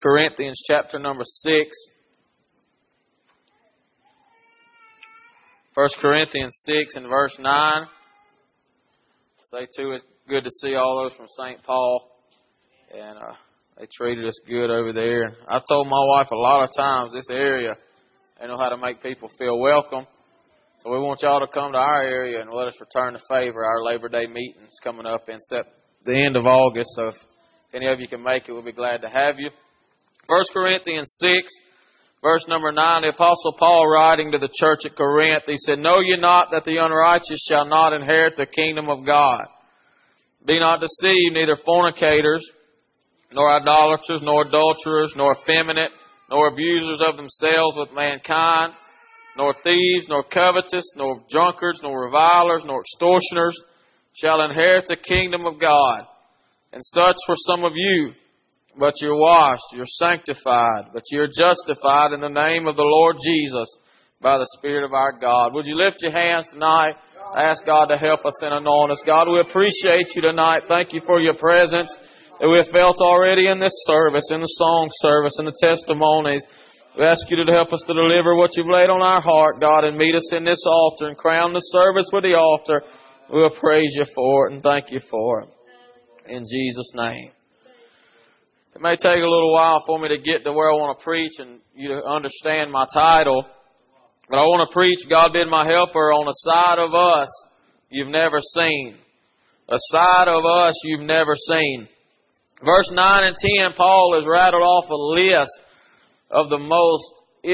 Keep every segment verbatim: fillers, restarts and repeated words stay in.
Corinthians chapter number six. First Corinthians six and verse nine. Say too, it's good to see all those from Saint Paul. And uh, they treated us good over there. I told my wife a lot of times this area, they know how to make people feel welcome. So we want y'all to come to our area and let us return the favor. Our Labor Day meeting's coming up in sep- the end of August. So if any of you can make it, we'll be glad to have you. First Corinthians six, verse number nine, the Apostle Paul writing to the church at Corinth, he said, "Know ye not that the unrighteous shall not inherit the kingdom of God? Be not deceived, neither fornicators, nor idolaters, nor adulterers, nor effeminate, nor abusers of themselves with mankind, nor thieves, nor covetous, nor drunkards, nor revilers, nor extortioners shall inherit the kingdom of God. And such were some of you, but you're washed, you're sanctified, but you're justified in the name of the Lord Jesus by the Spirit of our God." Would you lift your hands tonight? Ask God to help us and anoint us. God, we appreciate you tonight. Thank you for your presence that we have felt already in this service, in the song service, in the testimonies. We ask you to help us to deliver what you've laid on our heart, God, and meet us in this altar and crown the service with the altar. We'll praise you for it and thank you for it. In Jesus' name. It may take a little while for me to get to where I want to preach and you to understand my title. But I want to preach, God Been My Helper, on a side of us you've never seen. A side of us you've never seen. Verse nine and ten, Paul has rattled off a list of the most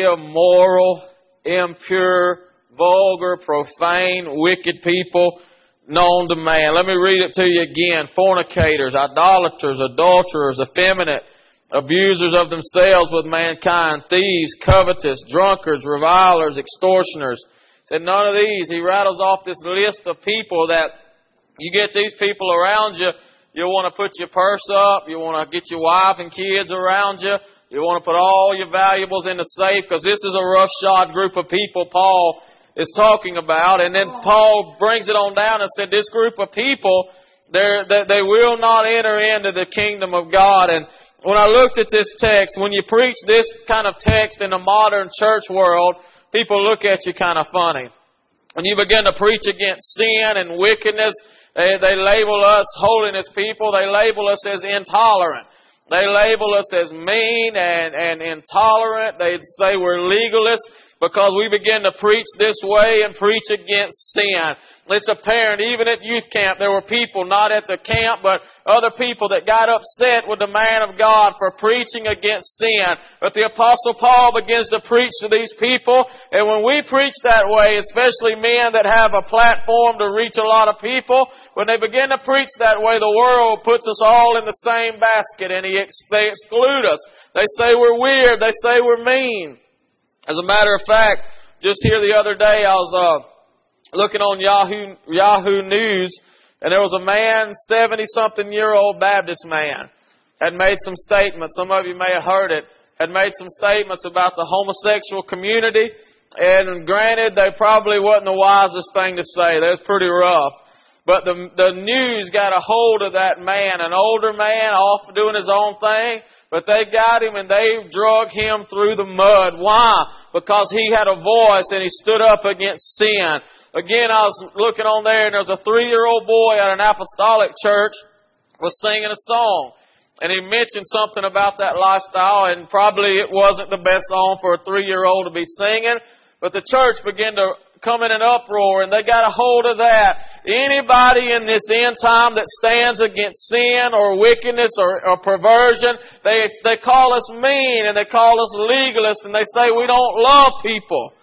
immoral, impure, vulgar, profane, wicked people known to man. Let me read it to you again. Fornicators, idolaters, adulterers, effeminate, abusers of themselves with mankind, thieves, covetous, drunkards, revilers, extortioners. He said none of these. He rattles off this list of people that you get these people around you, you want to put your purse up, you want to get your wife and kids around you, you want to put all your valuables in the safe, because this is a roughshod group of people Paul is talking about. And then Paul brings it on down and said this group of people, they're, they, they will not enter into the kingdom of God. And when I looked at this text, when you preach this kind of text in the modern church world, people look at you kind of funny. When you begin to preach against sin and wickedness, they, they label us holiness people. They label us as intolerant. They label us as mean and, and intolerant. They say we're legalists because we begin to preach this way and preach against sin. It's apparent, even at youth camp, there were people, not at the camp, but other people that got upset with the man of God for preaching against sin. But the Apostle Paul begins to preach to these people, and when we preach that way, especially men that have a platform to reach a lot of people, when they begin to preach that way, the world puts us all in the same basket, and he ex- they exclude us. They say we're weird. They say we're mean. As a matter of fact, just here the other day, I was uh, looking on Yahoo Yahoo News, and there was a man, seventy-something-year-old Baptist man, had made some statements. Some of you may have heard it. Had made some statements about the homosexual community, and granted, they probably wasn't the wisest thing to say. That was pretty rough. But the the news got a hold of that man, an older man, off doing his own thing. But they got him and they drug him through the mud. Why? Because he had a voice and he stood up against sin. Again, I was looking on there and there was a three-year-old boy at an apostolic church was singing a song. And he mentioned something about that lifestyle, and probably it wasn't the best song for a three-year-old to be singing. But the church began to come in an uproar, and they got a hold of that. Anybody in this end time that stands against sin or wickedness or, or perversion, they they call us mean and they call us legalist, and they say we don't love people.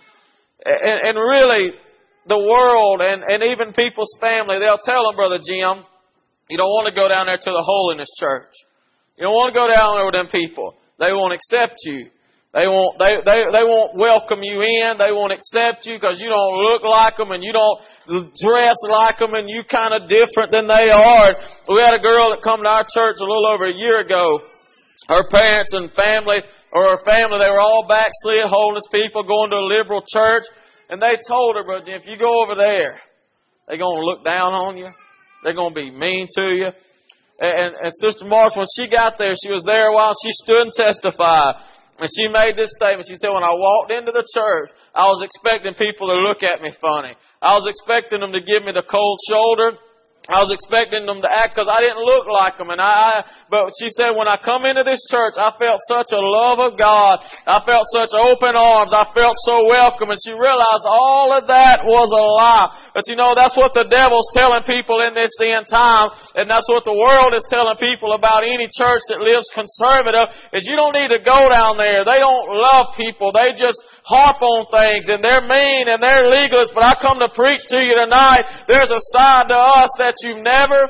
And, and really, the world and, and even people's family, they'll tell them, Brother Jim, you don't want to go down there to the holiness church. You don't want to go down there with them people. They won't accept you. They won't, they, they, they won't welcome you in. They won't accept you because you don't look like them and you don't dress like them and you kind of different than they are. We had a girl that come to our church a little over a year ago. Her parents and family, or her family, they were all backslid, holiness people, going to a liberal church. And they told her, Brother Jim, if you go over there, they're going to look down on you. They're going to be mean to you. And, and Sister Marsh, when she got there, she was there a while. She stood and testified. And she made this statement. She said, when I walked into the church, I was expecting people to look at me funny. I was expecting them to give me the cold shoulder. I was expecting them to act because I didn't look like them. And I, I, but she said, when I come into this church, I felt such a love of God. I felt such open arms. I felt so welcome. And she realized all of that was a lie. But you know, that's what the devil's telling people in this end time. And that's what the world is telling people about any church that lives conservative, is you don't need to go down there. They don't love people. They just harp on things, and they're mean and they're legalists. But I come to preach to you tonight. There's a side to us that you've never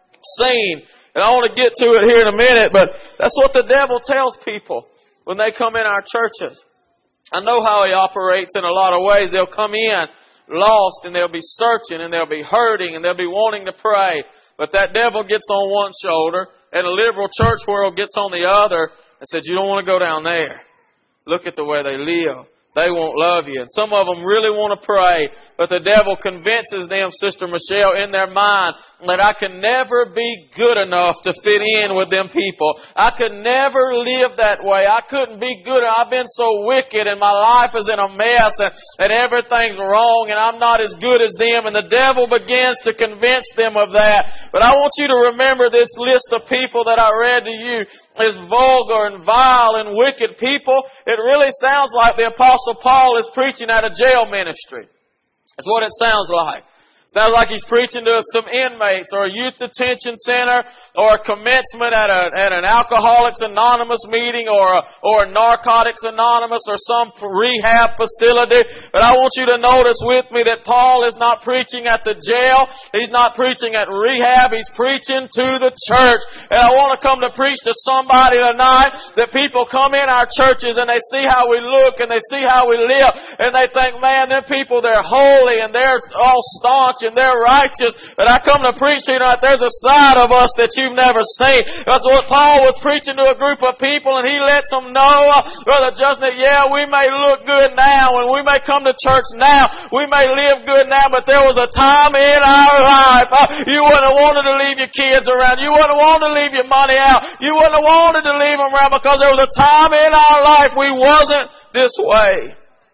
seen. And I want to get to it here in a minute, but that's what the devil tells people when they come in our churches. I know how he operates in a lot of ways. They'll come in lost, and they'll be searching, and they'll be hurting, and they'll be wanting to pray. But that devil gets on one shoulder, and the liberal church world gets on the other, and says, you don't want to go down there. Look at the way they live. They won't love you. And some of them really want to pray, but the devil convinces them, Sister Michelle, in their mind that I can never be good enough to fit in with them people. I could never live that way. I couldn't be good. I've been so wicked and my life is in a mess and, and everything's wrong and I'm not as good as them. And the devil begins to convince them of that. But I want you to remember this list of people that I read to you is vulgar and vile and wicked people. It really sounds like the Apostle Paul is preaching at a jail ministry. That's what it sounds like. Sounds like he's preaching to some inmates or a youth detention center or a commencement at a at an Alcoholics Anonymous meeting or a, or a Narcotics Anonymous or some rehab facility. But I want you to notice with me that Paul is not preaching at the jail. He's not preaching at rehab. He's preaching to the church. And I want to come to preach to somebody tonight that people come in our churches and they see how we look and they see how we live and they think, man, them people, they're holy and they're all staunch and they're righteous. But I come to preach to you tonight, there's a side of us that you've never seen. That's what Paul was preaching to a group of people, and he lets them know, uh, Brother Justin, that yeah, we may look good now and we may come to church now, we may live good now, but there was a time in our life uh, you wouldn't have wanted to leave your kids around, you wouldn't have wanted to leave your money out, you wouldn't have wanted to leave them around, because there was a time in our life we wasn't this way.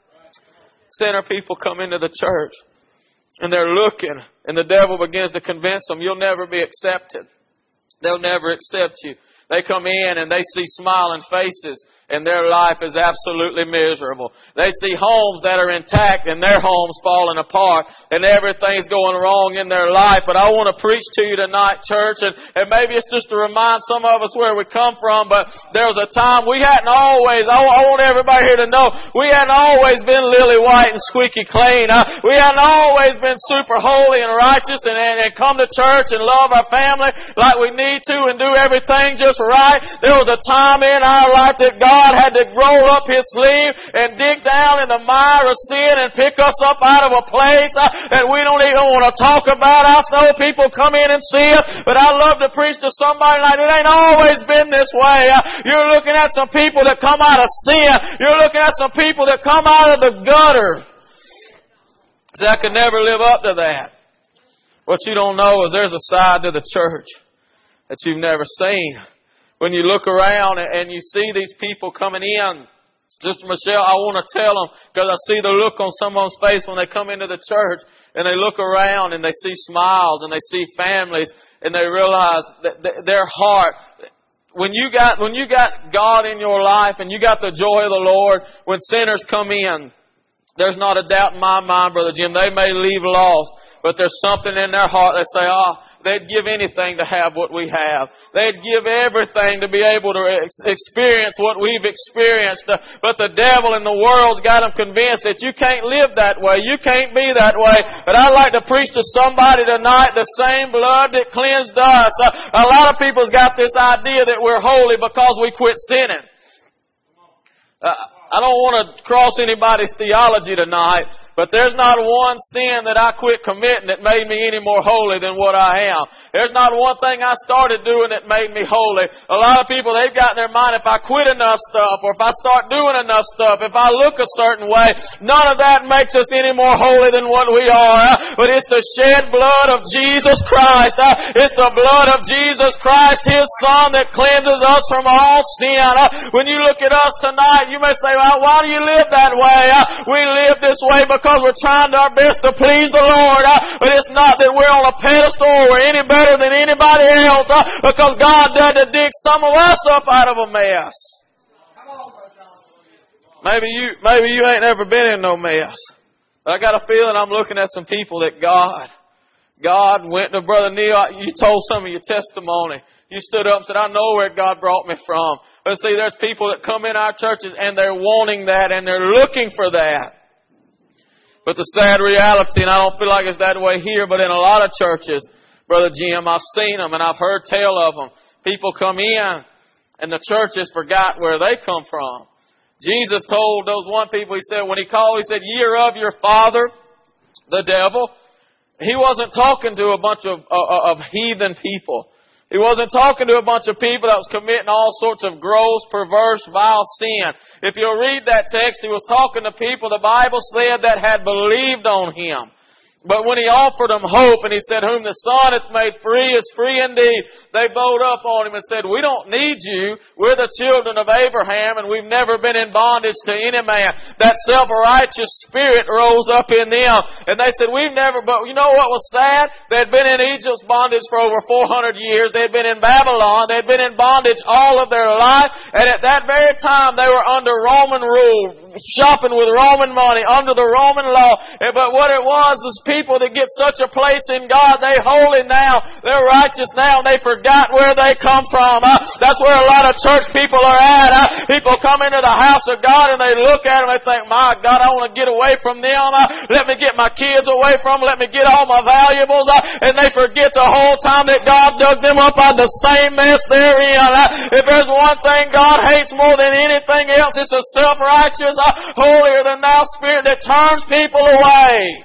Sinner people come into the church and they're looking, and the devil begins to convince them, you'll never be accepted. They'll never accept you. They come in and they see smiling faces and their life is absolutely miserable. They see homes that are intact and their homes falling apart and everything's going wrong in their life. But I want to preach to you tonight, church, and, and maybe it's just to remind some of us where we come from, but there was a time we hadn't always, I, I want everybody here to know, we hadn't always been lily white and squeaky clean. Uh, we hadn't always been super holy and righteous and, and, and come to church and love our family like we need to and do everything just right. There was a time in our life that God had to roll up His sleeve and dig down in the mire of sin and pick us up out of a place uh, that we don't even want to talk about. I know people come in and see it, but I love to preach to somebody like, it ain't always been this way. Uh, you're looking at some people that come out of sin. You're looking at some people that come out of the gutter. See, I could never live up to that. What you don't know is there's a side to the church that you've never seen. When you look around and you see these people coming in, Sister Michelle, I want to tell them, because I see the look on someone's face when they come into the church and they look around and they see smiles and they see families and they realize that their heart, when you got, when you got God in your life and you got the joy of the Lord, when sinners come in, there's not a doubt in my mind, Brother Jim, they may leave lost, but there's something in their heart they say, ah, oh, they'd give anything to have what we have. They'd give everything to be able to ex- experience what we've experienced. Uh, but the devil and the world's got them convinced that you can't live that way. You can't be that way. But I'd like to preach to somebody tonight, the same blood that cleansed us. Uh, a lot of people's got this idea that we're holy because we quit sinning. Uh, I don't want to cross anybody's theology tonight, but there's not one sin that I quit committing that made me any more holy than what I am. There's not one thing I started doing that made me holy. A lot of people, they've got in their mind, if I quit enough stuff, or if I start doing enough stuff, if I look a certain way, none of that makes us any more holy than what we are. But it's the shed blood of Jesus Christ. It's the blood of Jesus Christ, His Son, that cleanses us from all sin. When you look at us tonight, you may say, well, why do you live that way? We live this way because we're trying our best to please the Lord. But it's not that we're on a pedestal or we're any better than anybody else, because God had to dig some of us up out of a mess. Maybe you, maybe you ain't never been in no mess. But I got a feeling I'm looking at some people that God, God went to Brother Neil. You told some of your testimony. You stood up and said, I know where God brought me from. But see, there's people that come in our churches and they're wanting that and they're looking for that. But the sad reality, and I don't feel like it's that way here, but in a lot of churches, Brother Jim, I've seen them and I've heard tell of them. People come in and the churches forgot where they come from. Jesus told those one people, He said, when He called, He said, ye are of your father, the devil. He wasn't talking to a bunch of, of, of heathen people. He wasn't talking to a bunch of people that was committing all sorts of gross, perverse, vile sin. If you'll read that text, He was talking to people, the Bible said, that had believed on Him. But when He offered them hope and He said, whom the Son hath made free is free indeed, they bowed up on Him and said, we don't need you. We're the children of Abraham and we've never been in bondage to any man. That self-righteous spirit rose up in them. And they said, we've never, but you know what was sad? They had been in Egypt's bondage for over four hundred years. They had been in Babylon. They had been in bondage all of their life. And at that very time, they were under Roman rule, shopping with Roman money, under the Roman law. But what it was is people People that get such a place in God, they holy now, they're righteous now, and they forgot where they come from. Uh, that's where a lot of church people are at. Uh, people come into the house of God and they look at them and they think, my God, I want to get away from them. Uh, let me get my kids away from them. Let me get all my valuables. Uh, and they forget the whole time that God dug them up out of the same mess they're in. Uh, if there's one thing God hates more than anything else, it's a self-righteous, uh, holier than thou spirit that turns people away.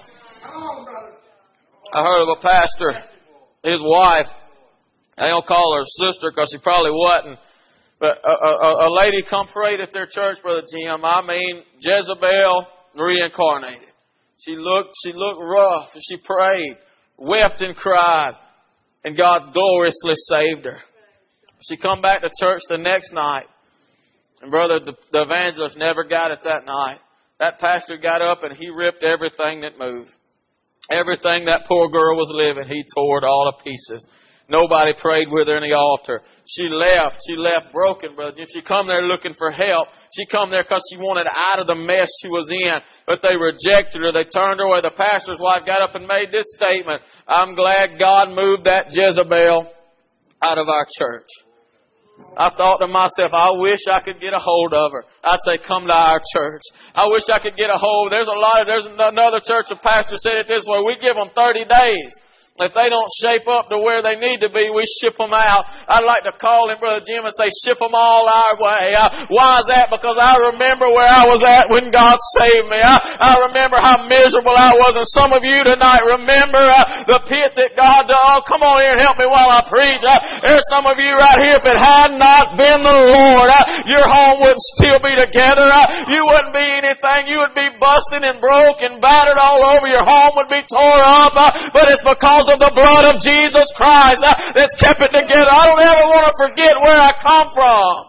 I heard of a pastor, his wife, I don't call her sister because she probably wasn't, but a, a, a lady come prayed at their church, Brother Jim. I mean, Jezebel reincarnated. She looked, she looked rough, and she prayed, wept and cried, and God gloriously saved her. She come back to church the next night, and brother, the, the evangelist never got it that night. That pastor got up and he ripped everything that moved. Everything that poor girl was living, he tore it all to pieces. Nobody prayed with her in the altar. She left. She left broken, brother. If she come there looking for help, she come there because she wanted out of the mess she was in. But they rejected her. They turned her away. The pastor's wife got up and made this statement. I'm glad God moved that Jezebel out of our church. I thought to myself, I wish I could get a hold of her. I'd say, come to our church. I wish I could get a hold. There's a lot of, there's another church, a pastor said it this way, we give them thirty days. If they don't shape up to where they need to be, we ship them out. I'd like to call him, Brother Jim, and say, ship them all our way. Uh, why is that? Because I remember where I was at when God saved me. I, I remember how miserable I was. And some of you tonight remember uh, the pit that God did. Oh, come on here and help me while I preach. Uh, there's some of you right here, if it had not been the Lord, uh, your home would still be together. Uh, you wouldn't be anything. You would be busted and broke and battered all over. Your home would be tore up. Uh, but it's because of the blood of Jesus Christ uh, that's kept it together. I don't ever want to forget where I come from.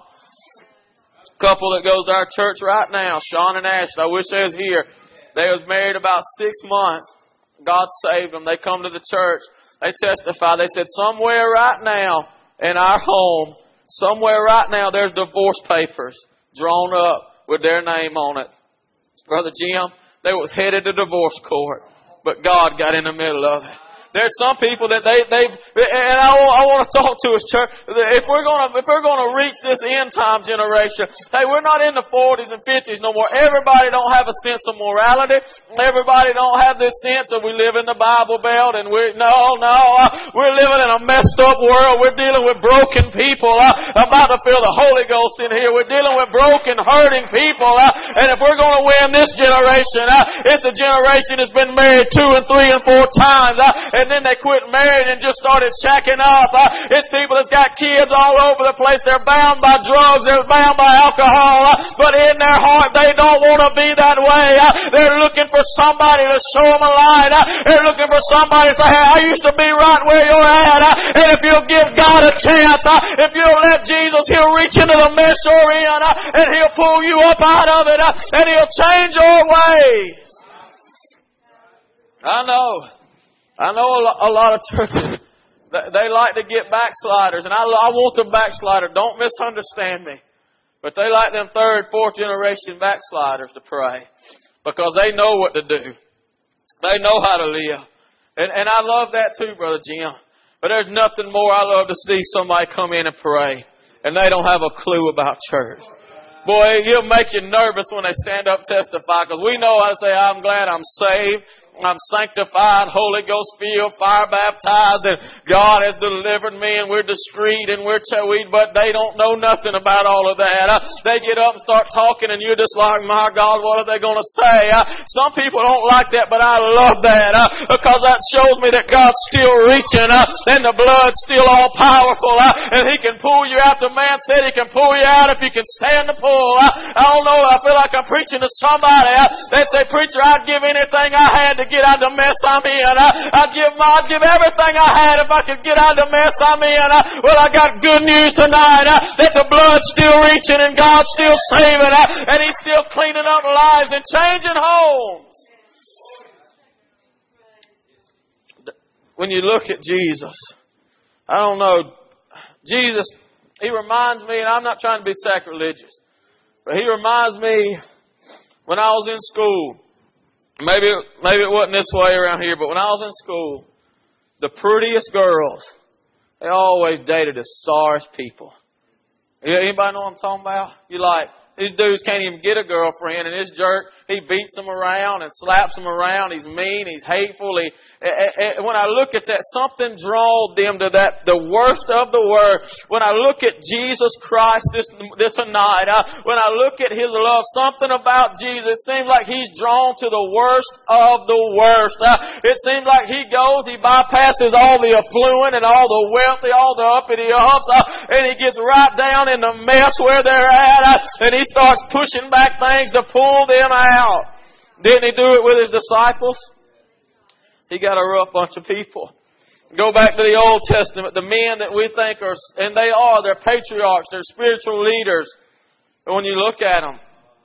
A couple that goes to our church right now, Sean and Ashley, I wish they was here. They was married about six months. God saved them. They come to the church. They testify. They said, somewhere right now in our home, somewhere right now there's divorce papers drawn up with their name on it. Brother Jim, they was headed to divorce court, but God got in the middle of it. There's some people that they, they've, and I, I want to talk to us, church. If we're going to, if we're going to reach this end time generation, hey, we're not in the forties and fifties no more. Everybody don't have a sense of morality. Everybody don't have this sense of we live in the Bible Belt and we're, no, no, uh, we're living in a messed up world. We're dealing with broken people. Uh, I'm about to feel the Holy Ghost in here. We're dealing with broken, hurting people. Uh, and if we're going to win this generation, uh, it's a generation that's been married two and three and four times. Uh, and then they quit marrying and just started shacking up. Uh, it's people that's got kids all over the place. They're bound by drugs. They're bound by alcohol. Uh, but in their heart, they don't want to be that way. Uh, they're looking for somebody to show them a light. Uh, they're looking for somebody to say, hey, I used to be right where you're at. Uh, and if you'll give God a chance, uh, if you'll let Jesus, He'll reach into the mess you're in, uh, and He'll pull you up out of it, uh, and He'll change your ways. I know. I know a lot, a lot of churches, they like to get backsliders, and I, I want the backslider. Don't misunderstand me. But they like them third, fourth generation backsliders to pray because they know what to do. They know how to live. And, and I love that too, Brother Jim. But there's nothing more I love to see somebody come in and pray and they don't have a clue about church. Boy, it'll make you nervous when they stand up and testify because we know how to say, I'm glad I'm saved. I'm sanctified, Holy Ghost filled, fire baptized, and God has delivered me, and we're discreet, and we're we, but they don't know nothing about all of that. Uh, they get up and start talking, and you're just like, my God, what are they going to say? Uh, some people don't like that, but I love that uh, because that shows me that God's still reaching, uh, and the blood's still all powerful, uh, and He can pull you out. The man said He can pull you out if you can stand the pull. Uh, I don't know. I feel like I'm preaching to somebody. Uh, they'd say, preacher, I'd give anything I had to get out of the mess I'm in. Uh, I'd give my, I'd give everything I had if I could get out of the mess I'm in. Uh, well, I got good news tonight uh, that the blood's still reaching and God's still saving uh, and He's still cleaning up lives and changing homes. When you look at Jesus, I don't know, Jesus, He reminds me, and I'm not trying to be sacrilegious, but He reminds me when I was in school. Maybe, maybe it wasn't this way around here, but when I was in school, the prettiest girls, they always dated the sorriest people. Anybody know what I'm talking about? You like, these dudes can't even get a girlfriend, and this jerk, he beats them around and slaps them around. He's mean, he's hateful. He, when I look at that, something draws them to that, the worst of the worst. When I look at Jesus Christ this, this tonight, uh, when I look at His love, something about Jesus, it seems like He's drawn to the worst of the worst. Uh, it seems like He goes, He bypasses all the affluent and all the wealthy, all the uppity ups, uh, and He gets right down in the mess where they're at, uh, and He starts pushing back things to pull them out. Didn't He do it with His disciples? He got a rough bunch of people. Go back to the Old Testament, the men that we think are, and they are, they're patriarchs, they're spiritual leaders. But when you look at them,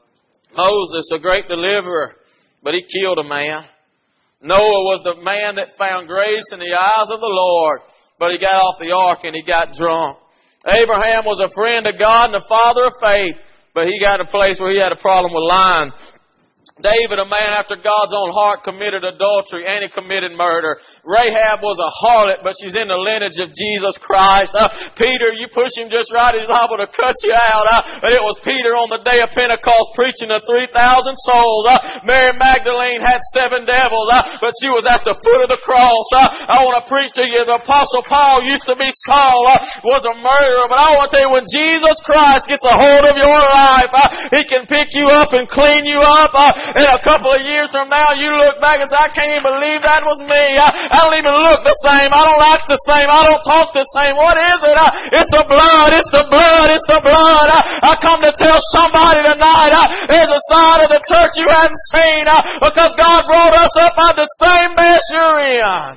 Moses, a great deliverer, but he killed a man. Noah was the man that found grace in the eyes of the Lord, but he got off the ark and he got drunk. Abraham was a friend of God and a father of faith, but he got a place where he had a problem with lying. David, a man after God's own heart, committed adultery and he committed murder. Rahab was a harlot, but she's in the lineage of Jesus Christ. Uh, Peter, you push him just right, he's liable to cuss you out. Uh, but it was Peter on the day of Pentecost preaching to three thousand souls. Uh, Mary Magdalene had seven devils, uh, but she was at the foot of the cross. Uh, I want to preach to you, the Apostle Paul used to be Saul, uh, was a murderer, but I want to tell you, when Jesus Christ gets a hold of your life, uh, He can pick you up and clean you up. Uh, And a couple of years from now, you look back and say, I can't even believe that was me. I, I don't even look the same. I don't act the same. I don't talk the same. What is it? Uh, it's the blood. It's the blood. It's the blood. Uh, I come to tell somebody tonight, uh, there's a side of the church you haven't seen uh, because God brought us up out the same mess you're in.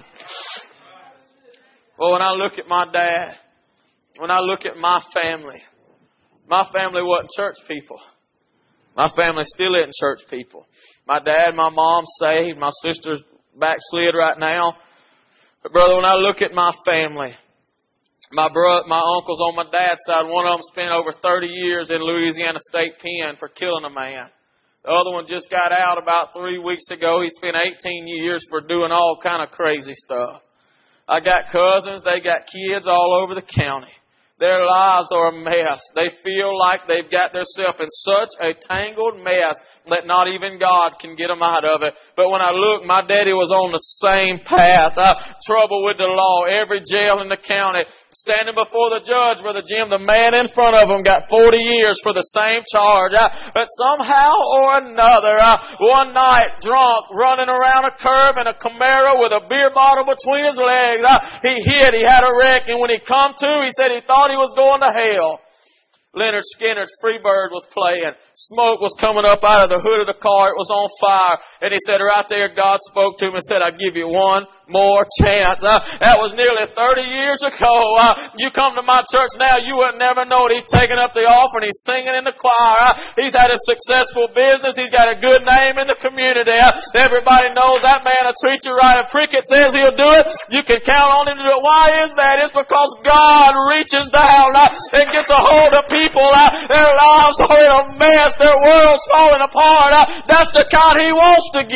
Well, when I look at my dad, when I look at my family, my family wasn't church people. My family still isn't church people. My dad and my mom saved. My sister's backslid right now. But brother, when I look at my family, my bro, my uncles on my dad's side, one of them spent over thirty years in Louisiana State Pen for killing a man. The other one just got out about three weeks ago. He spent eighteen years for doing all kind of crazy stuff. I got cousins, they got kids all over the county. Their lives are a mess. They feel like they've got themselves in such a tangled mess that not even God can get them out of it. But when I look, my daddy was on the same path. Uh, trouble with the law, every jail in the county. Standing before the judge, Brother Jim, the man in front of him got forty years for the same charge. Uh, but somehow or another, uh, one night, drunk, running around a curb in a Camaro with a beer bottle between his legs, uh, he hit, he had a wreck, and when he come to, he said he thought he was going to hell. Leonard Skinner's Freebird was playing. Smoke was coming up out of the hood of the car. It was on fire. And he said right there, God spoke to him and said, I give you one more chance. Uh, that was nearly thirty years ago. Uh, you come to my church now, you would never know it. He's taking up the offering. He's singing in the choir. Uh, he's had a successful business. He's got a good name in the community. Uh, everybody knows that man will treat you right. If Prickett says he'll do it, you can count on him to do it. Why is that? It's because God reaches down uh, and gets a hold of people. People, uh, their lives are in a mess. Their world's falling apart. Uh, that's the kind He wants to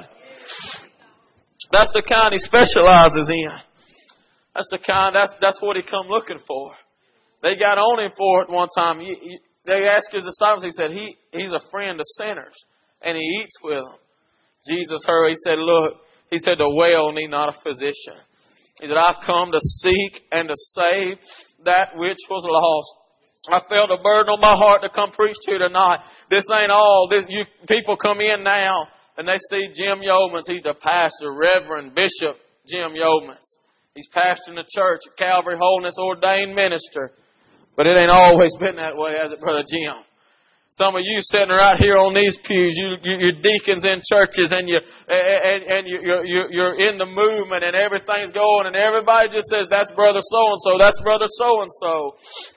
give. That's the kind He specializes in. That's the kind. That's that's what He come looking for. They got on Him for it one time. He, he, they asked His disciples. He said, "He He's a friend of sinners, and He eats with them." Jesus heard. He said, "Look," He said, "the well need not a physician." He said, "I've come to seek and to save that which was lost." I felt a burden on my heart to come preach to you tonight. This ain't all. This, you people come in now and they see Jim Yeomans. He's the pastor, Reverend Bishop Jim Yeomans. He's pastoring the church at Calvary Holiness, ordained minister. But it ain't always been that way, has it, Brother Jim? Some of you sitting right here on these pews, you, you, you're deacons in churches, and you and, and you, you're, you're in the movement, and everything's going, and everybody just says, "That's Brother so and so. That's Brother so and so."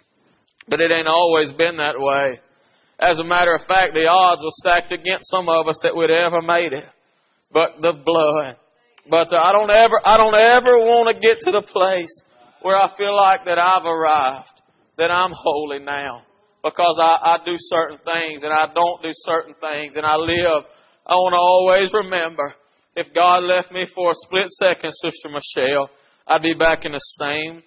But it ain't always been that way. As a matter of fact, the odds were stacked against some of us that would ever made it. But the blood. But uh, I don't ever, I don't ever want to get to the place where I feel like that I've arrived, that I'm holy now, because I, I do certain things and I don't do certain things, and I live. I want to always remember, if God left me for a split second, Sister Michelle, I'd be back in the same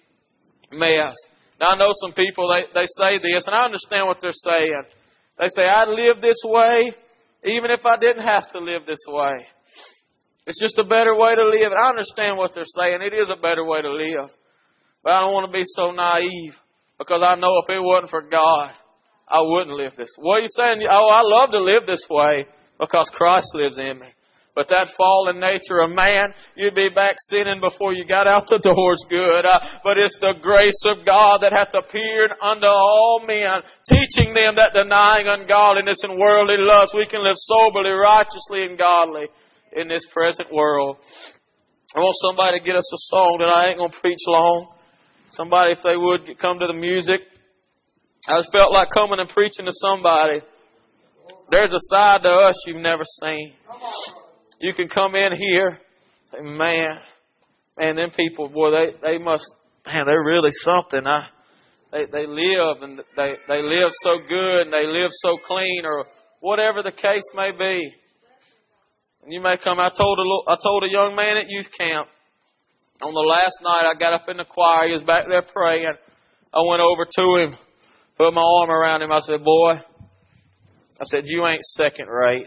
mess. Now, I know some people, they, they say this, and I understand what they're saying. They say, I'd live this way even if I didn't have to live this way. It's just a better way to live. And I understand what they're saying. It is a better way to live. But I don't want to be so naive, because I know if it wasn't for God, I wouldn't live this. What are you saying? Oh, I love to live this way because Christ lives in me. But that fallen nature of man, you'd be back sinning before you got out the doors good. Uh, but it's the grace of God that hath appeared unto all men, teaching them that denying ungodliness and worldly lust, we can live soberly, righteously, and godly in this present world. I want somebody to get us a song that I ain't going to preach long. Somebody, if they would, come to the music. I just felt like coming and preaching to somebody. There's a side to us you've never seen. You can come in here, say, man, man, them people, boy, they, they must, man, they're really something. I, they, they live and they, they live so good and they live so clean, or whatever the case may be. And you may come, I told a, I told a young man at youth camp, on the last night I got up in the choir, he was back there praying. I went over to him, put my arm around him. I said, boy, I said, you ain't second rate.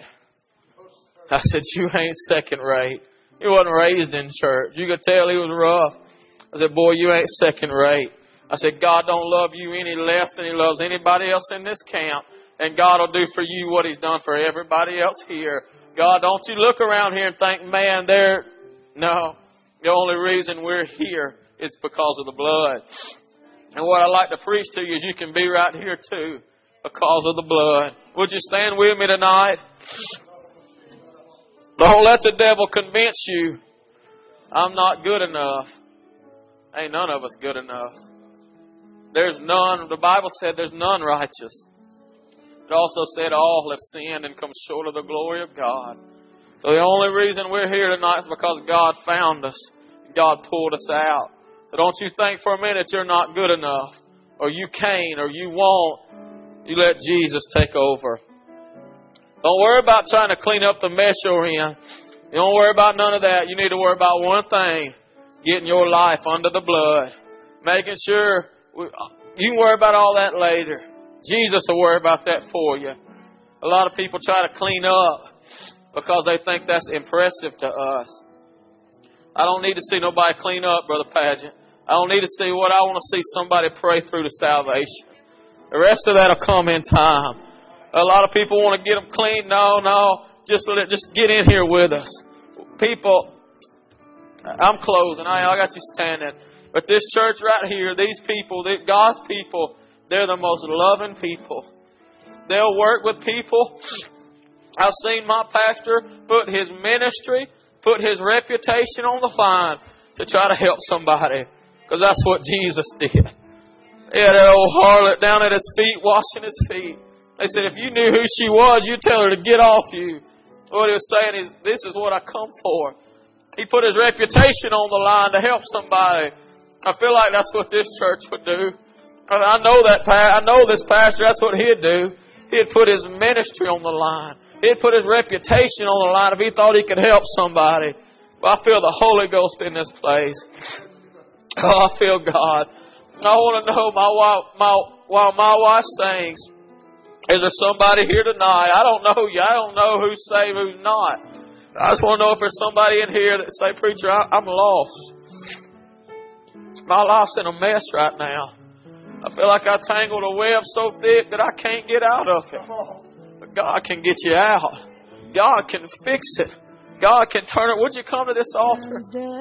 I said, you ain't second rate. He wasn't raised in church. You could tell he was rough. I said, boy, you ain't second rate. I said, God don't love you any less than He loves anybody else in this camp. And God will do for you what He's done for everybody else here. God, don't you look around here and think, man, they're... No. The only reason we're here is because of the blood. And what I like to preach to you is you can be right here too because of the blood. Would you stand with me tonight? Don't let the devil convince you I'm not good enough. Ain't none of us good enough. There's none, the Bible said there's none righteous. It also said all have sinned and come short of the glory of God. So the only reason we're here tonight is because God found us. God pulled us out. So don't you think for a minute you're not good enough, or you can't, or you won't. You let Jesus take over. Don't worry about trying to clean up the mess you're in. You don't worry about none of that. You need to worry about one thing. getting your life under the blood, making sure we, you can worry about all that later. Jesus will worry about that for you. A lot of people try to clean up because they think that's impressive to us. I don't need to see nobody clean up, Brother Pageant. I don't need to see what I want to see somebody pray through to salvation. The rest of that will come in time. A lot of people want to get them clean. No, no. Just let it, just get in here with us. People, I'm closing. I, I got you standing. But this church right here, these people, God's people, they're the most loving people. They'll work with people. I've seen my pastor put his ministry, put his reputation on the line to try to help somebody. Because that's what Jesus did. He had that old harlot down at his feet, washing his feet. They said, if you knew who she was, you'd tell her to get off you. What he was saying is, this is what I come for. He put his reputation on the line to help somebody. I feel like that's what this church would do. I know that. I know this pastor. That's what he'd do. He'd put his ministry on the line. He'd put his reputation on the line if he thought he could help somebody. But I feel the Holy Ghost in this place. Oh, I feel God. I want to know my wife, my, while my wife sings, is there somebody here tonight? I don't know you. I don't know who's saved, who's not. I just want to know if there's somebody in here that say, preacher, I, I'm lost. My life's in a mess right now. I feel like I tangled a web so thick that I can't get out of it. But God can get you out. God can fix it. God can turn it. Would you come to this altar?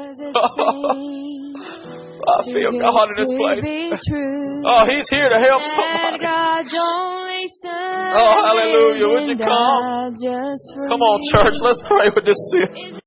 I feel God in this place. Oh, He's here to help somebody. Oh, hallelujah. Would you come? Come on, church. Let's pray with this.